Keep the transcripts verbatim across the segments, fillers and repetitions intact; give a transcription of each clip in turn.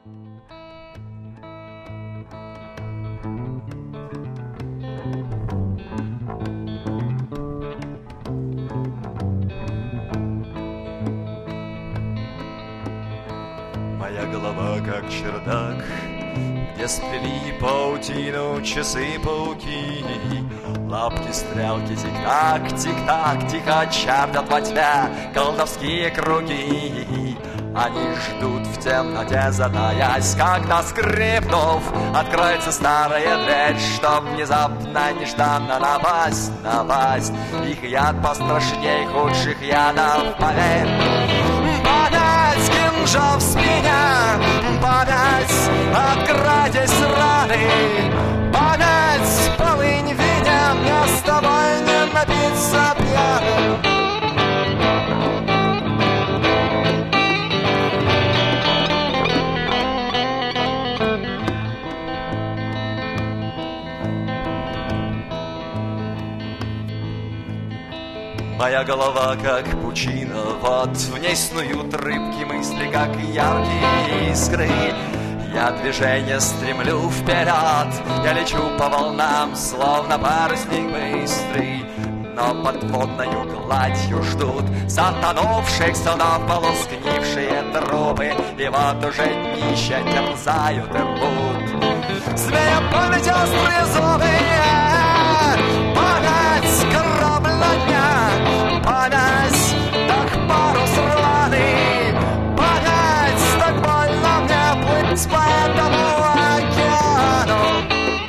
Моя голова как чердак, где сплели паутину часы-пауки. Лапки, стрелки, тик-так, тик-так, тихо чертят во тьме колдовские круги. Они ждут в темноте, затаясь, когда, скрипнув, откроется старая дверь, чтоб внезапно, нежданно напасть, напасть. Их яд пострашней худших ядов, поверь. Понять кинжал в спине, понять, откройтесь раны, понять, полынь в вине, мне с тобой не напиться пьяным. Моя голова как пучина, вот в ней снуют рыбки мысли, как яркие искры. Я движение стремлю вперед, я лечу по волнам, словно парусник быстрый. Но подводною гладью ждут затонувших судов полускнившие трупы. И вот уже днища терзают и рвут змея память острые зубы. Понять корабля дня, понять, так парус рваный, понять, так больно мне плыть по этому океану.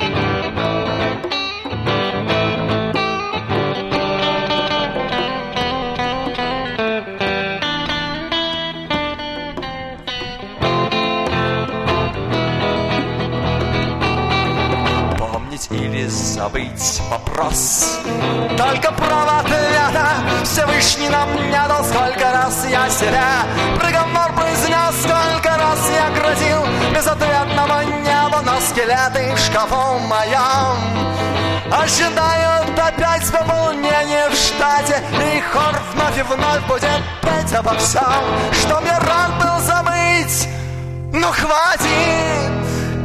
Или забыть вопрос, только право ответа Всевышний нам не дал. Сколько раз я себя приговор произнес, сколько раз я грозил безответного неба, но скелеты в шкафу моем ожидают опять пополнения в штате, и хор вновь и вновь будет петь обо всем, что мне рад был забыть. Ну хватит!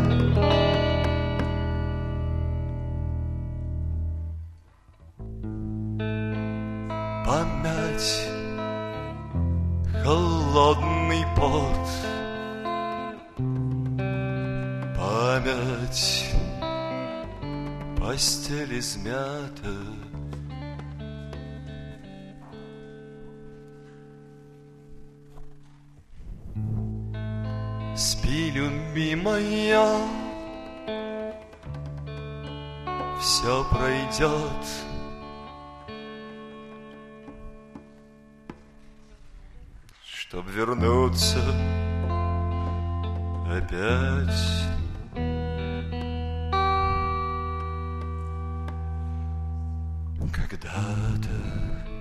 Память, холодный пот, память, постель измята. Спи, любимая, все пройдет. Чтоб вернуться опять. Когда-то